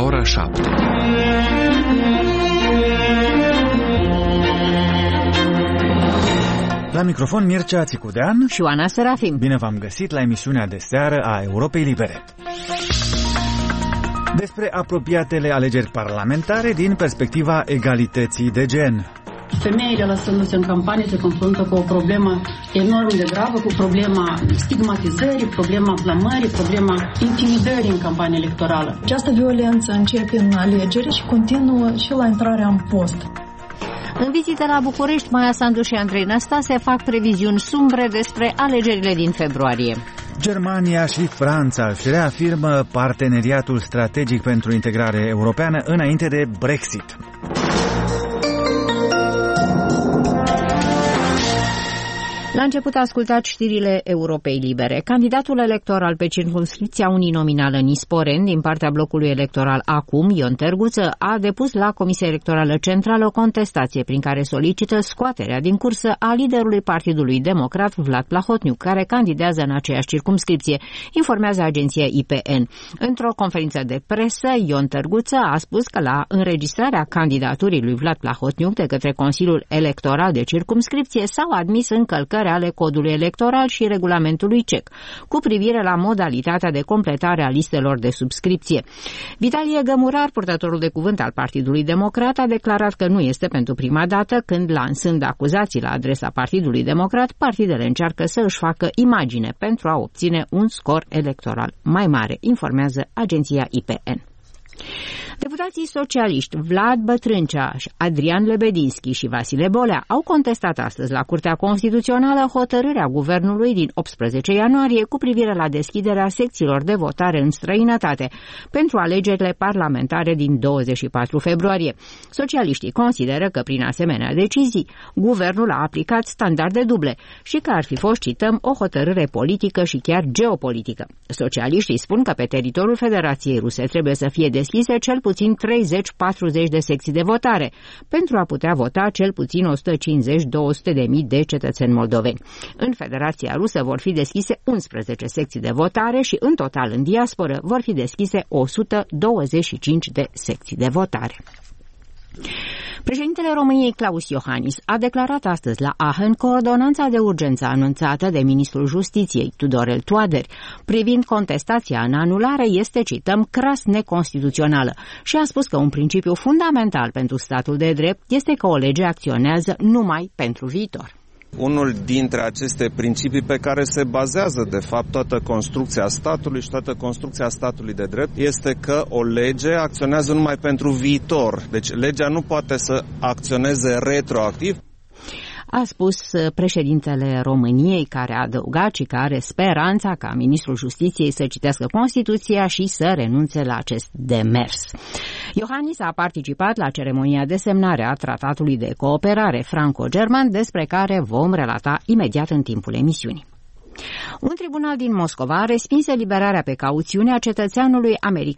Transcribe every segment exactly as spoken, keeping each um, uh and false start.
ora șapte. La microfon Mircea Țicudean și Oana Serafim. Bine v-am găsit la emisiunea de seară a Europei Libere. Despre apropiatele alegeri parlamentare din perspectiva egalității de gen. Femeile lăsându-se în campanie se confruntă cu o problemă enorm de gravă, cu problema stigmatizării, problema blamării, problema intimidării în campanie electorală. Această violență începe în alegeri și continuă și la intrarea în post. În vizită la București, Maia Sandu și Andrei Năstase fac previziuni sumbre despre alegerile din februarie. Germania și Franța își reafirmă parteneriatul strategic pentru integrare europeană înainte de Brexit. La început a ascultat știrile Europei Libere. Candidatul electoral pe circumscripția uninominală Nisporeni din partea blocului electoral Acum, Ion Terguță, a depus la Comisia Electorală Centrală o contestație prin care solicită scoaterea din cursă a liderului Partidului Democrat Vlad Plahotniuc, care candidează în aceeași circumscripție, informează agenția I P N. Într-o conferință de presă, Ion Terguță a spus că la înregistrarea candidaturii lui Vlad Plahotniuc de către Consiliul Electoral de Circumscripție s-au admis încălcări ale codului electoral și regulamentului C E C cu privire la modalitatea de completare a listelor de subscripție. Vitalie Gămurar, purtătorul de cuvânt al Partidului Democrat, a declarat că nu este pentru prima dată când, lansând acuzații la adresa Partidului Democrat, partidele încearcă să își facă imagine pentru a obține un scor electoral mai mare, informează agenția I P N. Deputații socialiști Vlad Bătrâncea, Adrian Lebedinski și Vasile Bolea au contestat astăzi la Curtea Constituțională hotărârea guvernului din optsprezece ianuarie cu privire la deschiderea secțiilor de votare în străinătate pentru alegerile parlamentare din douăzeci și patru februarie. Socialiștii consideră că prin asemenea decizii guvernul a aplicat standarde duble și că ar fi fost, cităm, o hotărâre politică și chiar geopolitică. Socialiștii spun că pe teritoriul Federației Ruse trebuie să fie deschise cel puțin treizeci patruzeci de secții de votare pentru a putea vota cel puțin o sută cincizeci două sute de mii de cetățeni moldoveni. În Federația Rusă vor fi deschise unsprezece secții de votare și în total în diasporă vor fi deschise o sută douăzeci și cinci de secții de votare. Președintele României Klaus Iohannis a declarat astăzi la Aachen că ordonanța de urgență anunțată de ministrul Justiției Tudorel Toader privind contestația în anulare este, cităm, cras neconstituțională și a spus că un principiu fundamental pentru statul de drept este că o lege acționează numai pentru viitor. Unul dintre aceste principii pe care se bazează, de fapt, toată construcția statului și toată construcția statului de drept este că o lege acționează numai pentru viitor. Deci legea nu poate să acționeze retroactiv. A spus președintele României, care a adăugat și care are speranța ca ministrul Justiției să citească Constituția și să renunțe la acest demers. Iohannis a participat la ceremonia de semnare a Tratatului de Cooperare Franco-German, despre care vom relata imediat în timpul emisiunii. Un tribunal din Moscova a respins eliberarea pe cauțiune a cetățeanului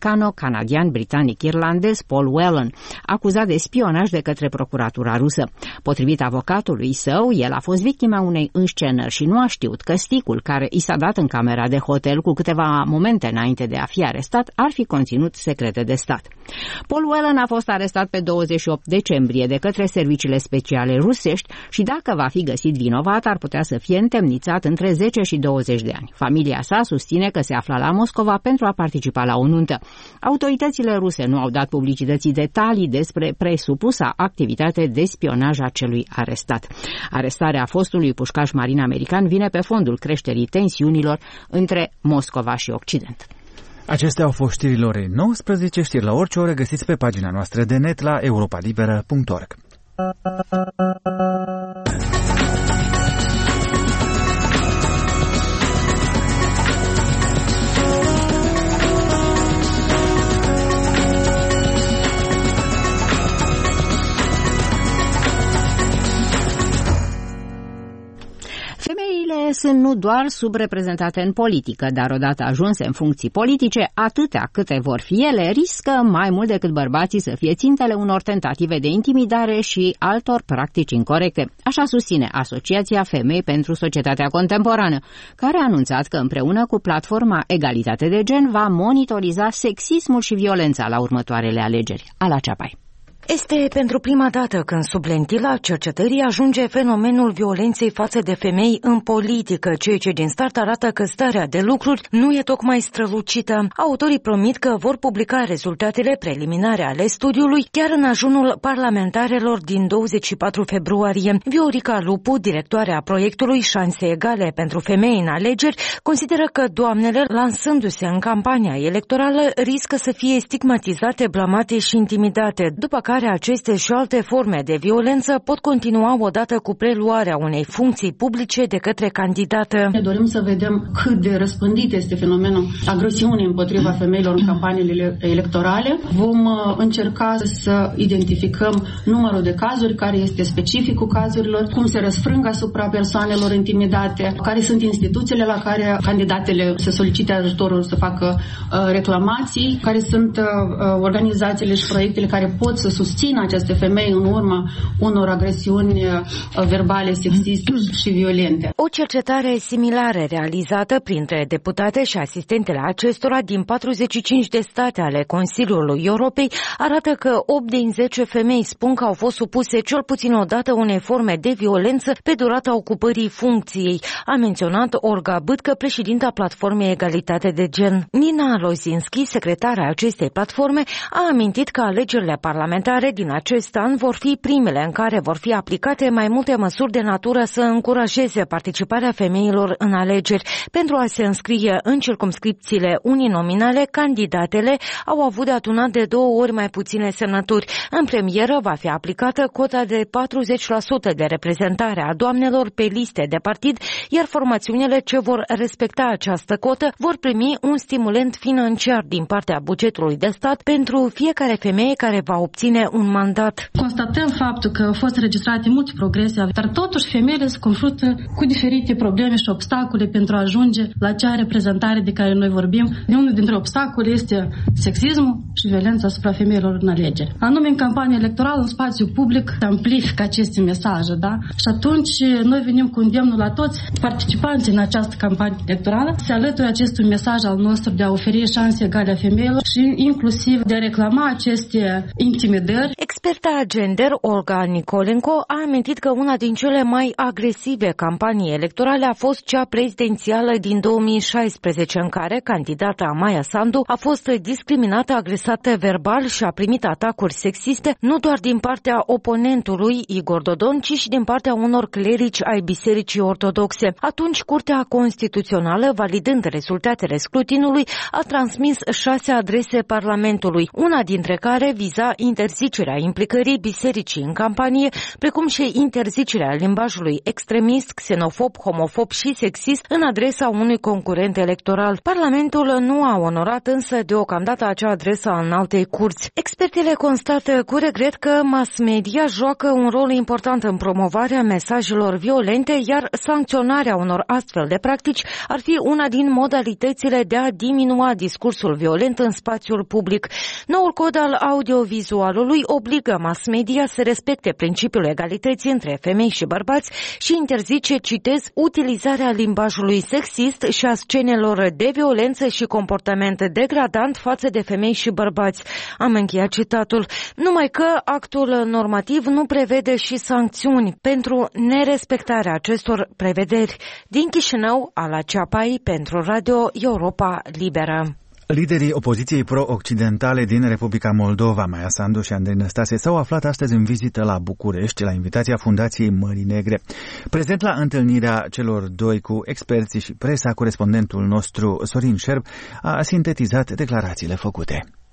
americano-canadian-britanic-irlandez Paul Whelan, acuzat de spionaj de către procuratura rusă. Potrivit avocatului său, el a fost victima unei înscenări și nu a știut că sticul care i s-a dat în camera de hotel cu câteva momente înainte de a fi arestat ar fi conținut secrete de stat. Paul Whelan a fost arestat pe douăzeci și opt decembrie de către serviciile speciale rusești și dacă va fi găsit vinovat ar putea să fie întemnițat între zece și douăzeci de ani. Familia sa susține că se afla la Moscova pentru a participa la o nuntă. Autoritățile ruse nu au dat publicității detalii despre presupusa activitate de spionaj a celui arestat. Arestarea fostului pușcaș marin american vine pe fondul creșterii tensiunilor între Moscova și Occident. Acestea au fost știrile orei nouăsprezece, știri la orice oră găsiți pe pagina noastră de net la europa liberă punct org. sunt nu doar subreprezentate în politică, dar odată ajunse în funcții politice, atâtea câte vor fi ele, riscă mai mult decât bărbații să fie țintele unor tentative de intimidare și altor practici incorecte. Așa susține Asociația Femei pentru Societatea Contemporană, care a anunțat că împreună cu platforma Egalitate de Gen va monitoriza sexismul și violența la următoarele alegeri. Ala Ceapai. Este pentru prima dată când sub lentila cercetării ajunge fenomenul violenței față de femei în politică, ceea ce din start arată că starea de lucruri nu e tocmai strălucită. Autorii promit că vor publica rezultatele preliminare ale studiului chiar în ajunul parlamentarelor din douăzeci și patru februarie. Viorica Lupu, directoarea proiectului Șanse Egale pentru Femei în Alegeri, consideră că doamnele, lansându-se în campania electorală, riscă să fie stigmatizate, blamate și intimidate, după care aceste și alte forme de violență pot continua odată cu preluarea unei funcții publice de către candidată. Ne dorim să vedem cât de răspândit este fenomenul agresiunii împotriva femeilor în campaniile electorale. Vom încerca să identificăm numărul de cazuri, care este specificul cazurilor, cum se răsfrâng asupra persoanelor intimidate, care sunt instituțiile la care candidatele se solicite ajutorul să facă reclamații, care sunt organizațiile și proiectele care pot să susțină aceste femei în urma unor agresiuni verbale, sexiste și violente. O cercetare similară realizată printre deputate și asistentele acestora din patruzeci și cinci de state ale Consiliului Europei arată că opt din zece femei spun că au fost supuse cel puțin o dată unei forme de violență pe durata ocupării funcției, a menționat Olga Bâtcă, președinta platformei Egalitate de Gen. Nina Lozinski, secretara acestei platforme, a amintit că alegerile parlamentare din acest an vor fi primele în care vor fi aplicate mai multe măsuri de natură să încurajeze participarea femeilor în alegeri. Pentru a se înscrie în circumscripțiile uninominale, candidatele au avut de adunat de două ori mai puține semnături. În premieră va fi aplicată cota de patruzeci la sută de reprezentare a doamnelor pe liste de partid, iar formațiunile ce vor respecta această cotă vor primi un stimulent financiar din partea bugetului de stat pentru fiecare femeie care va obține un mandat. Constatăm faptul că au fost înregistrate multe progrese, dar totuși femeile se confruntă cu diferite probleme și obstacole pentru a ajunge la acea reprezentare de care noi vorbim. Unul dintre obstacole este sexismul și violența asupra femeilor în alegeri. Anume, în campanie electorală, în spațiu public, se amplifică aceste mesaje, da? Și atunci noi venim cu îndemnul la toți participanții în această campanie electorală să alăture acestui mesaj al nostru de a oferi șanse egale a femeilor și inclusiv de a reclama aceste intimidări. Experta gender Olga Nicolenko a amintit că una din cele mai agresive campanii electorale a fost cea prezidențială din două mii șaisprezece, în care candidata Maia Sandu a fost discriminată, agresată verbal și a primit atacuri sexiste nu doar din partea oponentului Igor Dodon, ci și din partea unor clerici ai Bisericii Ortodoxe. Atunci, Curtea Constituțională, validând rezultatele scrutinului, a transmis șase adrese Parlamentului, una dintre care viza interzicerea implicării bisericii în campanie, precum și interzicerea limbajului extremist, xenofob, homofob și sexist în adresa unui concurent electoral. Parlamentul nu a onorat însă deocamdată acea adresă în altei curți. Expertele constată cu regret că mass media joacă un rol important în promovarea mesajelor violente, iar sancționarea unor astfel de practici ar fi una din modalitățile de a diminua discursul violent în spațiul public. Noul cod al audiovizualului obligă mass media să respecte principiul egalității între femei și bărbați și interzice, citez, utilizarea limbajului sexist și a scenelor de violență și comportament degradant față de femei și bărbați. Am încheiat citatul. Numai că actul normativ nu prevede și sancțiuni pentru nerespectarea acestor prevederi. Din Chișinău, Ala Ceapai pentru Radio Europa Liberă. Liderii opoziției pro-occidentale din Republica Moldova, Maia Sandu și Andrei Năstase, s-au aflat astăzi în vizită la București, la invitația Fundației Mării Negre. Prezent la întâlnirea celor doi cu experții și presa, corespondentul nostru Sorin Șerb a sintetizat declarațiile făcute.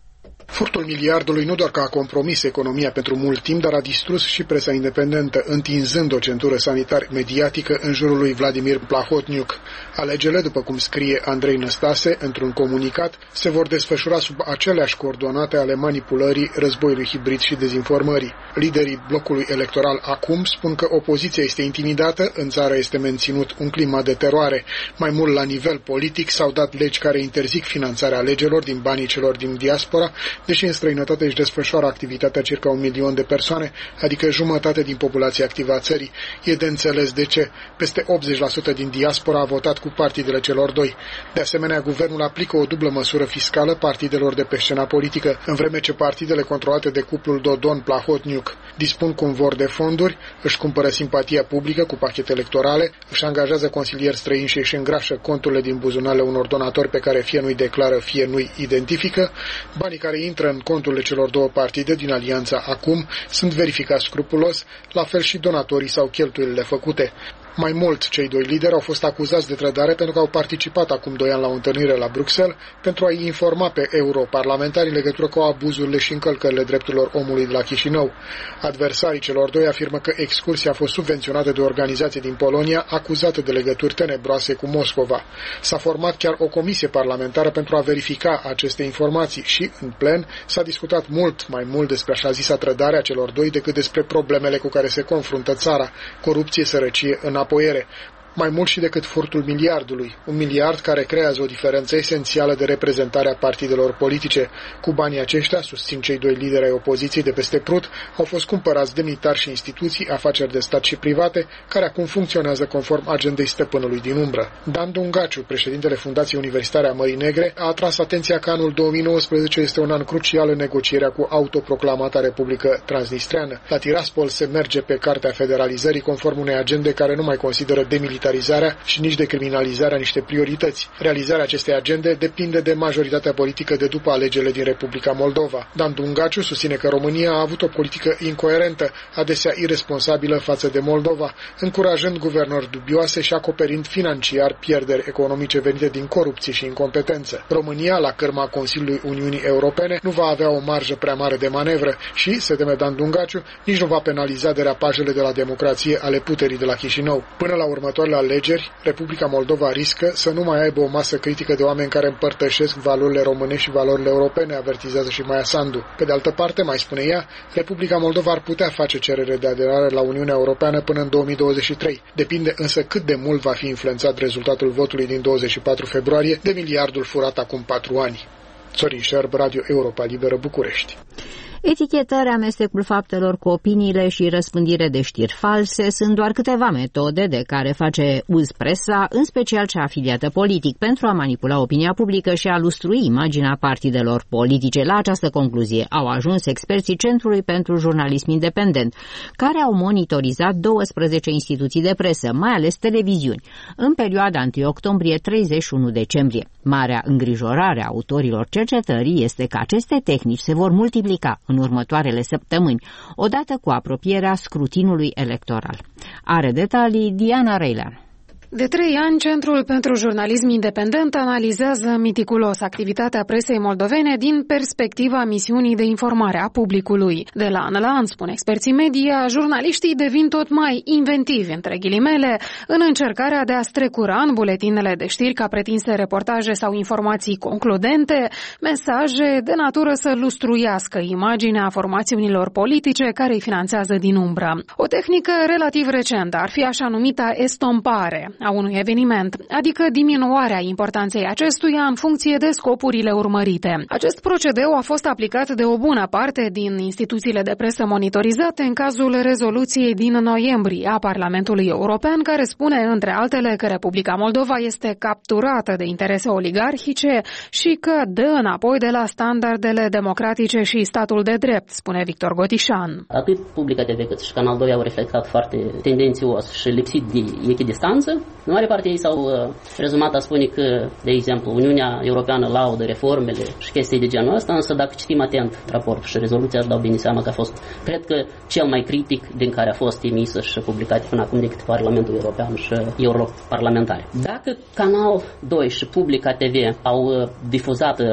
Furtul miliardului nu doar că a compromis economia pentru mult timp, dar a distrus și presa independentă, întinzând o centură sanitar-mediatică în jurul lui Vladimir Plahotniuc. Alegerile, după cum scrie Andrei Năstase într-un comunicat, se vor desfășura sub aceleași coordonate ale manipulării, războiului hibrid și dezinformării. Liderii blocului electoral Acum spun că opoziția este intimidată, în țară este menținut un climat de teroare. Mai mult, la nivel politic, s-au dat legi care interzic finanțarea alegerilor din banii celor din diaspora, deși în străinătate își desfășoară activitatea circa un milion de persoane, adică jumătate din populația activă a țării. E de înțeles de ce. Peste optzeci la sută din diaspora a votat cu partidele celor doi. De asemenea, guvernul aplică o dublă măsură fiscală partidelor de pe scena politică, în vreme ce partidele controlate de cuplul Dodon-Plahotniuc dispun cum vor de fonduri, își cumpără simpatia publică cu pachete electorale, își angajează consilieri străini și își îngrașă conturile din buzunarele unor donatori pe care fie nu-i declară, fie nu-i identifică. Banii care intră în conturile celor două partide din alianța Acum sunt verificați scrupulos, la fel și donatorii sau cheltuielile făcute. Mai mult, cei doi lideri au fost acuzați de trădare pentru că au participat acum doi ani la o întâlnire la Bruxelles pentru a-i informa pe europarlamentari în legătură cu abuzurile și încălcările drepturilor omului de la Chișinău. Adversarii celor doi afirmă că excursia a fost subvenționată de o organizație din Polonia acuzată de legături tenebroase cu Moscova. S-a format chiar o comisie parlamentară pentru a verifica aceste informații și, în plen, s-a discutat mult mai mult despre așa zisa trădare a celor doi decât despre problemele cu care se confruntă țara, corupție, sărăcie, în apoiere. Mai mult și decât furtul miliardului, un miliard care creează o diferență esențială de reprezentare a partidelor politice. Cu banii aceștia, susțin cei doi lideri ai opoziției de peste Prut, au fost cumpărați demnitari și instituții, afaceri de stat și private, care acum funcționează conform agendei stăpânului din umbră. Dan Dungaciu, președintele Fundației Universitare a Mării Negre, a atras atenția că anul două mii nouăsprezece este un an crucial în negocierea cu autoproclamata Republică Transnistreană. La Tiraspol se merge pe cartea federalizării conform unei agende care nu mai consideră demilitarizarea și nici decriminalizarea niște priorități. Realizarea acestei agende depinde de majoritatea politică de după alegerile din Republica Moldova. Dan Dungaciu susține că România a avut o politică incoerentă, adesea irresponsabilă față de Moldova, încurajând guvernări dubioase și acoperind financiar pierderi economice venite din corupție și incompetență. România, la cârma Consiliului Uniunii Europene, nu va avea o marjă prea mare de manevră și, se teme Dan Dungaciu, nici nu va penaliza derapajele de la democrație ale puterii de la Chișinău. Până la următoarele alegeri, Republica Moldova riscă să nu mai aibă o masă critică de oameni care împărtășesc valorile românești și valorile europene, avertizează și Maia Sandu. Pe de altă parte, mai spune ea, Republica Moldova ar putea face cerere de aderare la Uniunea Europeană până în două mii douăzeci și trei. Depinde însă cât de mult va fi influențat rezultatul votului din douăzeci și patru februarie de miliardul furat acum patru ani. Sorin Șerb, Radio Europa Liberă, București. Etichetări, amestecul faptelor cu opiniile și răspândire de știri false sunt doar câteva metode de care face uz presa, în special cea afiliată politic, pentru a manipula opinia publică și a lustrui imaginea partidelor politice. La această concluzie au ajuns experții Centrului pentru Jurnalism Independent, care au monitorizat douăsprezece instituții de presă, mai ales televiziuni, în perioada întâi octombrie - treizeci și unu decembrie. Marea îngrijorare a autorilor cercetării este că aceste tehnici se vor multiplica în următoarele săptămâni, odată cu apropierea scrutinului electoral. Are detalii Diana Reilean. De trei ani, Centrul pentru Jurnalism Independent analizează meticulos activitatea presei moldovene din perspectiva misiunii de informare a publicului. De la an la an, spun experții media, jurnaliștii devin tot mai inventivi, între ghilimele, în încercarea de a strecura în buletinele de știri ca pretinse reportaje sau informații concludente, mesaje de natură să lustruiască imaginea formațiunilor politice care îi finanțează din umbră. O tehnică relativ recentă ar fi așa numita estompare a unui eveniment, adică diminuarea importanței acestuia în funcție de scopurile urmărite. Acest procedeu a fost aplicat de o bună parte din instituțiile de presă monitorizate în cazul rezoluției din noiembrie a Parlamentului European, care spune, între altele, că Republica Moldova este capturată de interese oligarhice și că dă înapoi de la standardele democratice și statul de drept, spune Victor Gotișan. Atât Publica T V cât și Canal doi au reflectat foarte tendențios și lipsit de echidistanță. În mare parte ei s-au uh, rezumat a spune că, de exemplu, Uniunea Europeană laudă reformele și chestii de genul ăsta, însă dacă citim atent raportul și rezoluția, își dau bine seama că a fost, cred că, cel mai critic din care a fost emisă și publicat până acum decât Parlamentul European și europarlamentari. Dacă Canal doi și Publica T V au uh, difuzat uh,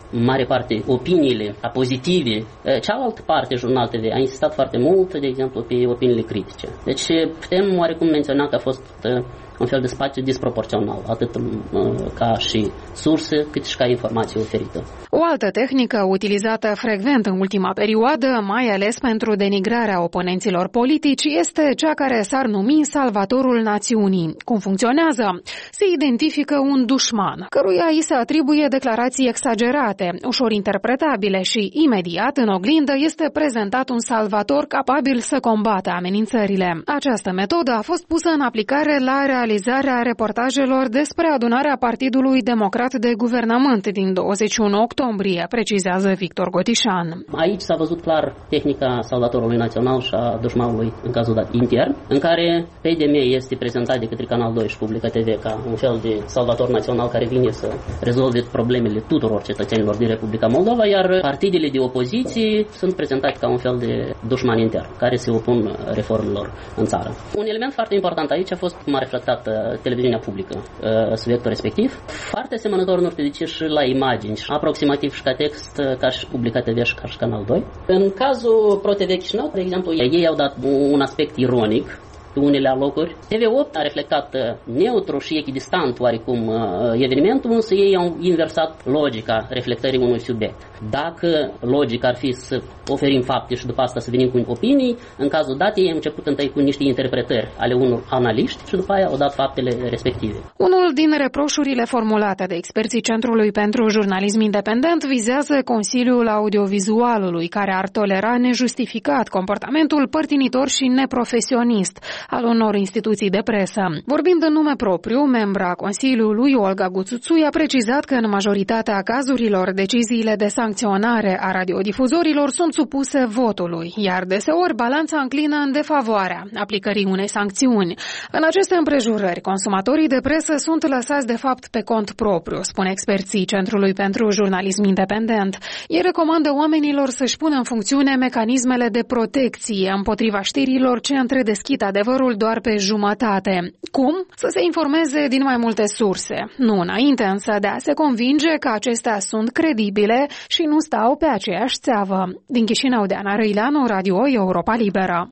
în mare parte opiniile pozitive. Cealaltă parte, Jurnal T V, a insistat foarte mult, de exemplu, pe opiniile critice. Deci putem oarecum menționa că a fost un fel de spațiu disproporțional, atât ca și surse, cât și ca informație oferită. O altă tehnică utilizată frecvent în ultima perioadă, mai ales pentru denigrarea oponenților politici, este cea care s-ar numi salvatorul națiunii. Cum funcționează? Se identifică un dușman, căruia îi se atribuie declarații exagerate, ușor interpretabile și, imediat, în oglindă, este prezentat un salvator capabil să combată amenințările. Această metodă a fost pusă în aplicare la realizarea reportajelor despre adunarea Partidului Democrat de Guvernământ din douăzeci și unu octombrie, precizează Victor Gotișan. Aici s-a văzut clar tehnica salvatorului național și a dușmanului în cazul dat intern, în care P D M este prezentat de către Canal doi și Publica T V ca un fel de salvator național care vine să rezolve problemele tuturor cetățenilor din Republica Moldova, iar partidele de opoziție sunt prezentate ca un fel de dușman intern, care se opun reformelor în țară. Un element foarte important aici a fost cum a reflectat televiziunea publică subiectul respectiv. Foarte asemănător, nu știu de ce, și la imagini, aproximativ și ca text, ca și Publica T V și ca și Canal doi. În cazul Pro T V Chișinău, de exemplu, ei au dat un aspect ironic pe unele locuri. T V opt a reflectat neutru și echidistant oarecum evenimentul, însă ei au inversat logica reflectării unui subiect. Dacă logica ar fi să oferim fapte și după asta să venim cu opinii, în cazul dat ei au început întâi cu niște interpretări ale unor analiști și după aia au dat faptele respective. Unul din reproșurile formulate de experții Centrului pentru Jurnalism Independent vizează Consiliul Audiovizualului, care ar tolera nejustificat comportamentul părtinitor și neprofesionist al unor instituții de presă. Vorbind în nume propriu, membra Consiliului, Olga Guțuțui, a precizat că în majoritatea cazurilor deciziile de sancționare a radiodifuzorilor sunt supuse votului, iar deseori balanța înclină în defavoarea aplicării unei sancțiuni. În aceste împrejurări, consumatorii de presă sunt lăsați de fapt pe cont propriu, spun experții Centrului pentru Jurnalism Independent. Ei recomandă oamenilor să-și pună în funcțiune mecanismele de protecție împotriva știrilor ce întredeschid adevărul doar pe jumătate. Cum? Să se informeze din mai multe surse. Nu înainte însă de a se convinge că acestea sunt credibile și nu stau pe aceeași țeavă. Din Chișinău, Deana Răileanu, Radio Europa Liberă.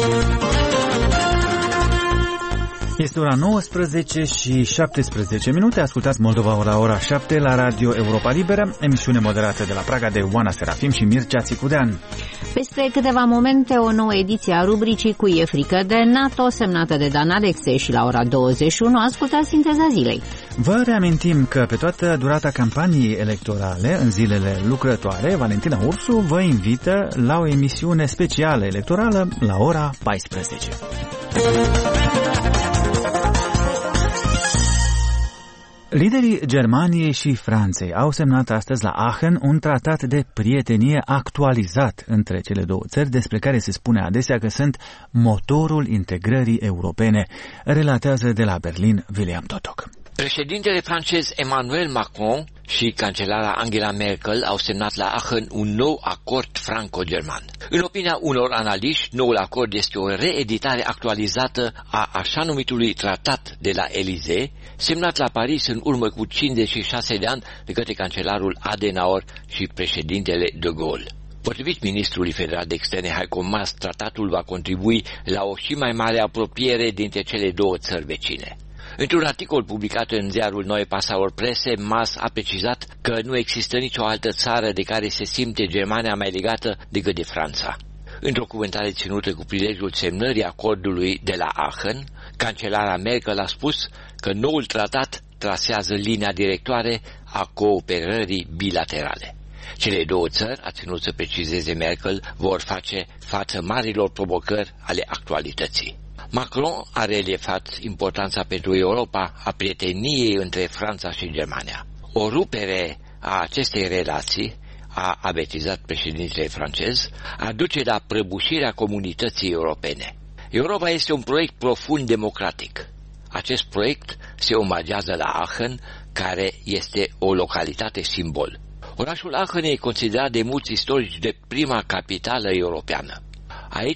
Este ora nouăsprezece și șaptesprezece minute. Ascultați Moldova la ora șapte la Radio Europa Liberă, emisiune moderată de la Praga de Oana Serafim și Mircea Țicudean. Peste câteva momente, o nouă ediție a rubricii Cu e frică de NATO, semnată de Dan Alexe, și la ora douăzeci și unu ascultați Sinteza zilei. Vă reamintim că pe toată durata campaniei electorale, în zilele lucrătoare, Valentina Ursu vă invită la o emisiune specială electorală la ora paisprezece. Liderii Germaniei și Franței au semnat astăzi la Aachen un tratat de prietenie actualizat între cele două țări, despre care se spune adesea că sunt motorul integrării europene, relatează de la Berlin William Totoc. Președintele francez Emmanuel Macron și cancelara Angela Merkel au semnat la Aachen un nou acord franco-german. În opinia unor analiști, noul acord este o reeditare actualizată a așa numitului tratat de la Élysée, semnat la Paris în urmă cu cincizeci și șase de ani de către cancelarul Adenauer și președintele de Gaulle. Potrivit ministrului federal de externe Heiko Maas, tratatul va contribui la o și mai mare apropiere dintre cele două țări vecine. Într-un articol publicat în ziarul Neue Passauer Presse, Maas a precizat că nu există nicio altă țară de care se simte Germania mai legată decât de Franța. Într-o cuvântare ținută cu prilejul semnării acordului de la Aachen, cancelara Merkel a spus că noul tratat trasează linia directoare a cooperării bilaterale. Cele două țări, a ținut să precizeze Merkel, vor face față marilor provocări ale actualității. Macron a reliefat importanța pentru Europa a prieteniei între Franța și Germania. O rupere a acestei relații, a avertizat președintele francez, aduce la prăbușirea comunității europene. Europa este un proiect profund democratic. Acest proiect se omagează la Aachen, care este o localitate simbol. Orașul Aachen e considerat de mulți istorici de prima capitală europeană. Aici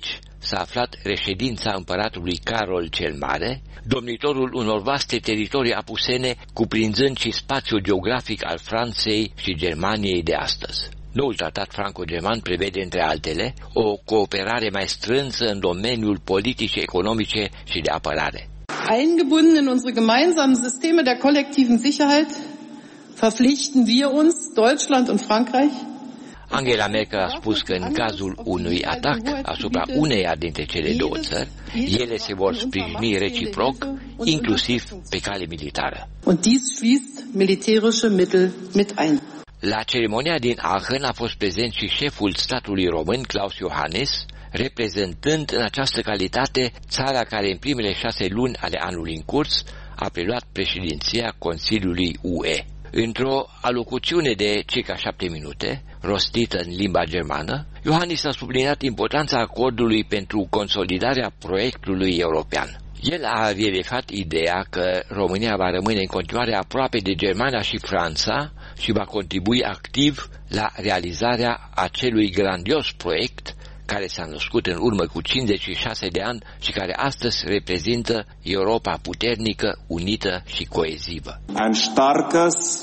s-a aflat reședința împăratului Carol cel Mare, domnitorul unor vaste teritorii apusene, cuprinzând și spațiul geografic al Franței și Germaniei de astăzi. Noul tratat franco-german prevede, între altele, o cooperare mai strânsă în domeniul politicii economice și de apărare. Eingebunden in unsere gemeinsamen Systeme der kollektiven Sicherheit verpflichten wir uns, Deutschland und Frankreich. Angela Merkel a spus că în cazul unui atac asupra uneia dintre cele două țări, ele se vor sprijini reciproc, inclusiv pe cale militară. Und dies schließt militärische Mittel mit ein. La ceremonia din Aachen a fost prezent și șeful statului român, Klaus Iohannis, reprezentând în această calitate țara care în primele șase luni ale anului în curs a preluat președinția Consiliului U E. Într-o alocuțiune de circa șapte minute, rostită în limba germană, Iohannis a subliniat importanța acordului pentru consolidarea proiectului european. El a relefat ideea că România va rămâne în continuare aproape de Germania și Franța și va contribui activ la realizarea acelui grandios proiect care s-a născut în urmă cu cincizeci și șase de ani și care astăzi reprezintă Europa puternică, unită și coezivă. Ein starkes,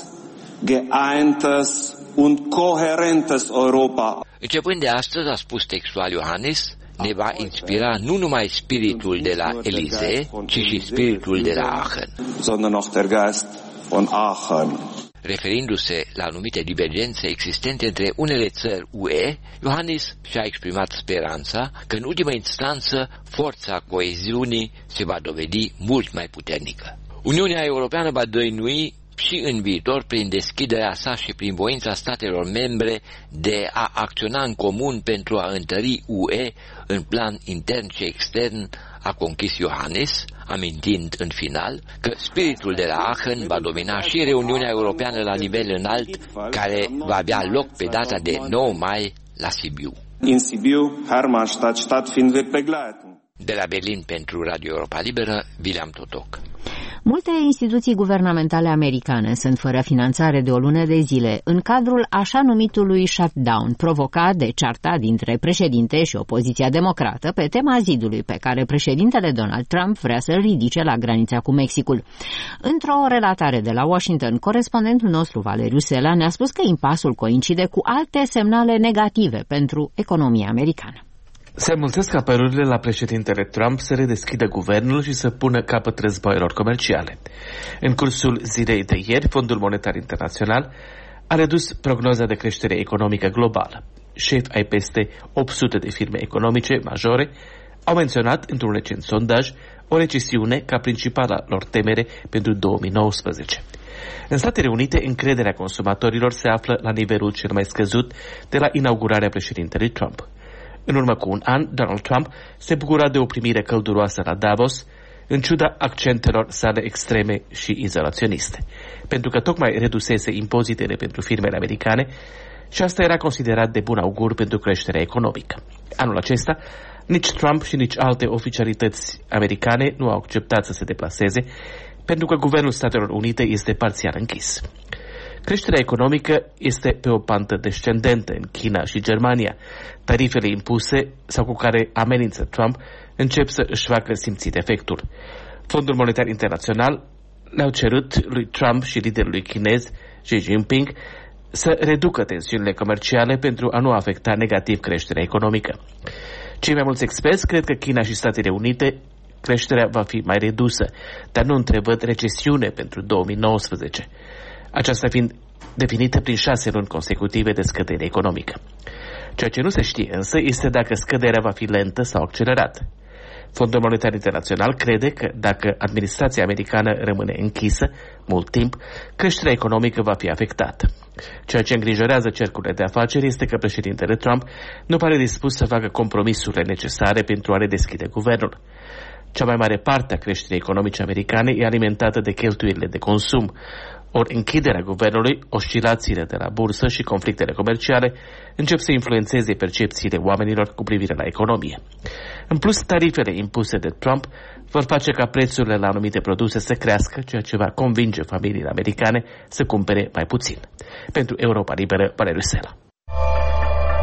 geeintes und coherentes Europa. Începând de astăzi, a spus textual Iohannis, ne va inspira nu numai spiritul de la Elisee, ci și spiritul de la Aachen. Sondern auch der Geist von Aachen. Referindu-se la anumite divergențe existente între unele țări U E, Iohannis și-a exprimat speranța că în ultima instanță forța coeziunii se va dovedi mult mai puternică. Uniunea Europeană va dăinui și în viitor prin deschiderea sa și prin voința statelor membre de a acționa în comun pentru a întări U E în plan intern și extern, a conchis Iohannis, amintind în final că spiritul de la Aachen va domina și reuniunea europeană la nivel înalt, care va avea loc pe data de nouă mai la Sibiu. In Sibiu, Hermannstadt stattfinden wird begleiten. De la Berlin pentru Radio Europa Liberă, William Totoc. Multe instituții guvernamentale americane sunt fără finanțare de o lună de zile în cadrul așa numitului shutdown provocat de cearta dintre președinte și opoziția democrată pe tema zidului pe care președintele Donald Trump vrea să-l ridice la granița cu Mexicul. Într-o relatare de la Washington, corespondentul nostru Valeriu Sela ne-a spus că impasul coincide cu alte semnale negative pentru economia americană. Se mulțesc apelurile la președintele Trump să redeschidă guvernul și să pună capăt războaielor comerciale. În cursul zilei de ieri, Fondul Monetar Internațional a redus prognoza de creștere economică globală. Șefi ai peste opt sute de firme economice majore au menționat într-un recent sondaj o recesiune ca principala lor temere pentru două mii nouăsprezece. În Statele Unite, încrederea consumatorilor se află la nivelul cel mai scăzut de la inaugurarea președintelui Trump. În urmă cu un an, Donald Trump se bucura de o primire călduroasă la Davos, în ciuda accentelor sale extreme și izolaționiste, pentru că tocmai redusese impozitele pentru firmele americane și asta era considerat de bun augur pentru creșterea economică. Anul acesta, nici Trump și nici alte oficialități americane nu au acceptat să se deplaseze, pentru că Guvernul Statelor Unite este parțial închis. Creșterea economică este pe o pantă descendentă în China și Germania. Tarifele impuse sau cu care amenință Trump încep să își facă simțit efectul. Fondul Monetar Internațional le-au cerut lui Trump și liderului chinez Xi Jinping să reducă tensiunile comerciale pentru a nu afecta negativ creșterea economică. Cei mai mulți experți cred că China și Statele Unite creșterea va fi mai redusă, dar nu întrevăd recesiune pentru două mii nouăsprezece. Aceasta fiind definită prin șase luni consecutive de scădere economică. Ceea ce nu se știe însă este dacă scăderea va fi lentă sau accelerată. Fondul Monetar Internațional crede că dacă administrația americană rămâne închisă mult timp, creșterea economică va fi afectată. Ceea ce îngrijorează cercurile de afaceri este că președintele Trump nu pare dispus să facă compromisurile necesare pentru a redeschide guvernul. Cea mai mare parte a creșterii economice americane e alimentată de cheltuielile de consum, ori închiderea guvernului, oscilațiile de la bursă și conflictele comerciale încep să influențeze percepțiile oamenilor cu privire la economie. În plus, tarifele impuse de Trump vor face ca prețurile la anumite produse să crească, ceea ce va convinge familiile americane să cumpere mai puțin. Pentru Europa Liberă, Valeriu Sela.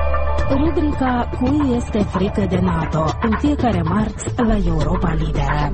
Rubrica Cui este frică de NATO, în fiecare marți la Europa Liberă.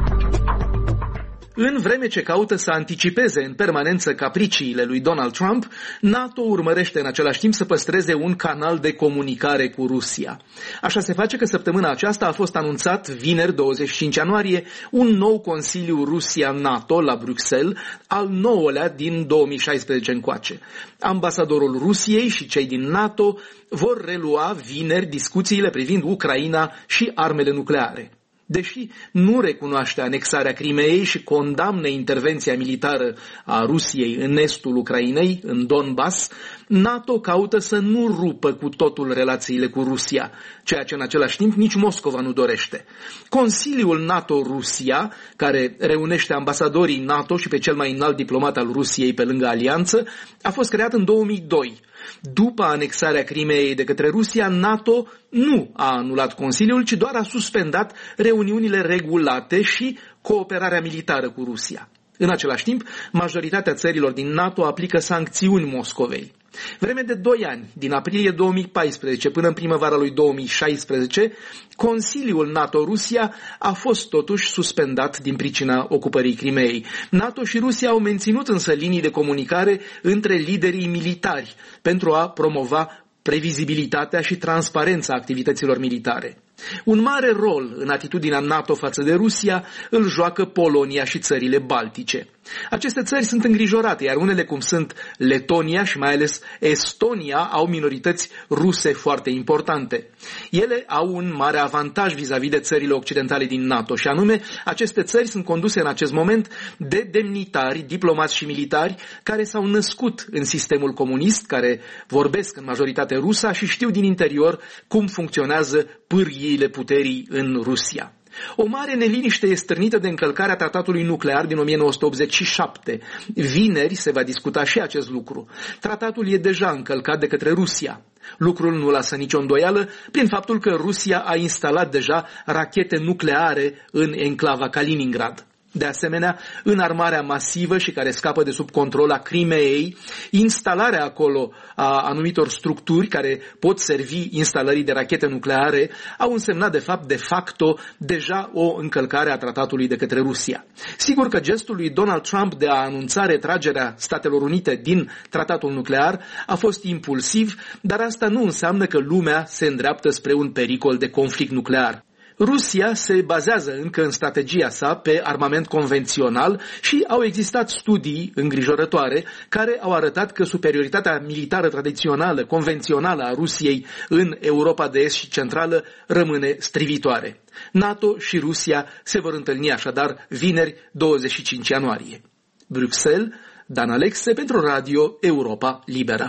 În vreme ce caută să anticipeze în permanență capriciile lui Donald Trump, NATO urmărește în același timp să păstreze un canal de comunicare cu Rusia. Așa se face că săptămâna aceasta a fost anunțat, vineri douăzeci și cinci ianuarie, un nou Consiliu Rusia-NATO la Bruxelles, al nouălea din două mii șaisprezece încoace. Ambasadorul Rusiei și cei din NATO vor relua vineri discuțiile privind Ucraina și armele nucleare. Deși nu recunoaște anexarea Crimeei și condamnă intervenția militară a Rusiei în estul Ucrainei, în Donbass, NATO caută să nu rupă cu totul relațiile cu Rusia, ceea ce în același timp nici Moscova nu dorește. Consiliul NATO-Rusia, care reunește ambasadorii NATO și pe cel mai înalt diplomat al Rusiei pe lângă alianță, a fost creat în două mii doi. După anexarea Crimeei de către Rusia, NATO nu a anulat Consiliul, ci doar a suspendat reuniunile regulate și cooperarea militară cu Rusia. În același timp, majoritatea țărilor din NATO aplică sancțiuni Moscovei. Vreme de doi ani, din aprilie două mii paisprezece până în primăvara lui două mii șaisprezece, Consiliul NATO-Rusia a fost totuși suspendat din pricina ocupării Crimeei. NATO și Rusia au menținut însă linii de comunicare între liderii militari pentru a promova previzibilitatea și transparența activităților militare. Un mare rol în atitudinea NATO față de Rusia îl joacă Polonia și țările baltice. Aceste țări sunt îngrijorate, iar unele, cum sunt Letonia și mai ales Estonia, au minorități ruse foarte importante. Ele au un mare avantaj vis-a-vis de țările occidentale din NATO, și anume, aceste țări sunt conduse în acest moment de demnitari, diplomați și militari care s-au născut în sistemul comunist, care vorbesc în majoritate rusa și știu din interior cum funcționează pârghiile puterii în Rusia. O mare neliniște e stârnită de încălcarea tratatului nuclear din o mie nouă sute optzeci și șapte. Vineri se va discuta și acest lucru. Tratatul e deja încălcat de către Rusia. Lucrul nu lasă nicio îndoială prin faptul că Rusia a instalat deja rachete nucleare în enclava Kaliningrad. De asemenea, înarmarea masivă și care scapă de sub control a Crimeei, instalarea acolo a anumitor structuri care pot servi instalării de rachete nucleare, au însemnat de fapt de facto deja o încălcare a tratatului de către Rusia. Sigur că gestul lui Donald Trump de a anunța retragerea Statelor Unite din tratatul nuclear a fost impulsiv, dar asta nu înseamnă că lumea se îndreaptă spre un pericol de conflict nuclear. Rusia se bazează încă în strategia sa pe armament convențional și au existat studii îngrijorătoare care au arătat că superioritatea militară tradițională, convențională a Rusiei în Europa de Est și Centrală rămâne strivitoare. NATO și Rusia se vor întâlni așadar vineri douăzeci și cinci ianuarie. Bruxelles, Dan Alexe pentru Radio Europa Liberă.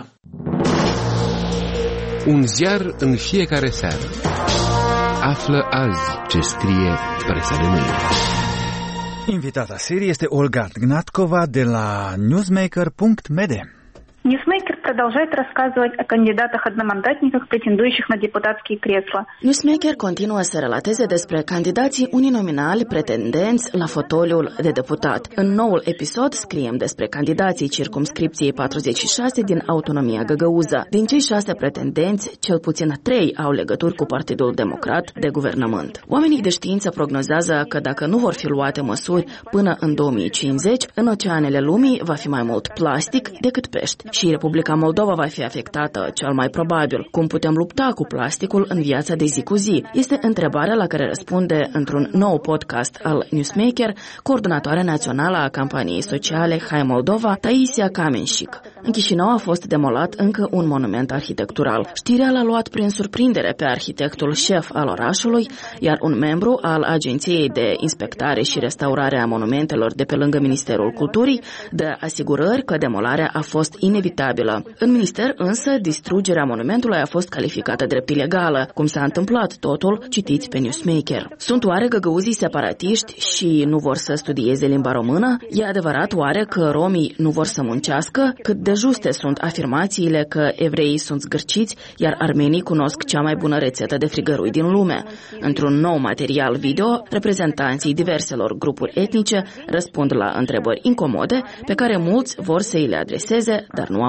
Un ziar în fiecare seară. Află azi ce scrie presa de mâine. Invitata serii este Olga Gnatkova de la newsmaker punct m d. Ньюсмейкер продолжает рассказывать о кандидатах-одномандатниках, претендующих на депутатские кресла. Newsmaker continuă să relateze despre candidații uninominali pretendenți la fotoliul de deputat. În noul episod scriem despre candidații circumscripției patruzeci și șase din autonomia găgăuză. Din cei șase pretendenți, cel puțin trei au legături cu Partidul Democrat de guvernământ. Oamenii de știință prognozează că dacă nu vor fi luate măsuri până în două mii cincizeci, în oceanele lumii va fi mai mult plastic decât pești. Și Republica Moldova va fi afectată, cel mai probabil. Cum putem lupta cu plasticul în viața de zi cu zi? Este întrebarea la care răspunde într-un nou podcast al Newsmaker coordonatoarea națională a campaniei sociale Hai Moldova, Taisia Kamenșik. În Chișinău a fost demolat încă un monument arhitectural. Știrea l-a luat prin surprindere pe arhitectul șef al orașului, iar un membru al Agenției de Inspectare și Restaurare a Monumentelor de pe lângă Ministerul Culturii dă asigurări că demolarea a fost inevitabilă. În minister însă, distrugerea monumentului a fost calificată drept ilegală. Cum s-a întâmplat totul, citiți pe Newsmaker. Sunt oare găgăuzii separatiști și nu vor să studieze limba română? E adevărat oare că romii nu vor să muncească? Cât de juste sunt afirmațiile că evreii sunt zgârciți, iar armenii cunosc cea mai bună rețetă de frigărui din lume? Într-un nou material video, reprezentanții diverselor grupuri etnice răspund la întrebări incomode pe care mulți vor să îi le adreseze, dar nu au curaj.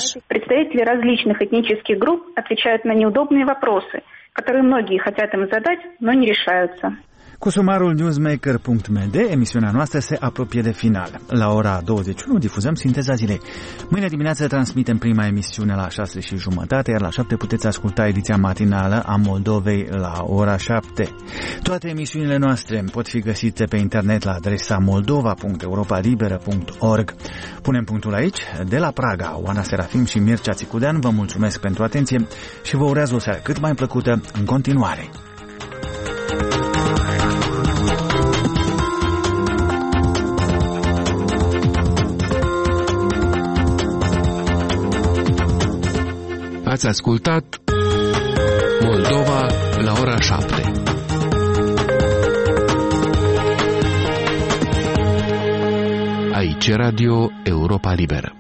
представители различных этнических групп отвечают на неудобные вопросы, которые многие хотят им задать, но не решаются. Cu sumarul newsmaker punct m d, emisiunea noastră se apropie de final. La ora douăzeci și unu difuzăm Sinteza Zilei. Mâine dimineață transmitem prima emisiune la șase și jumătate, iar la șapte puteți asculta ediția matinală a Moldovei la ora șapte. Toate emisiunile noastre pot fi găsite pe internet la adresa moldova punct europa liberă punct org. Punem punctul aici. De la Praga, Oana Serafim și Mircea Țicudean vă mulțumesc pentru atenție și vă urează o seară cât mai plăcută în continuare. Ați ascultat Moldova la ora șapte. Aici Radio Europa Liberă.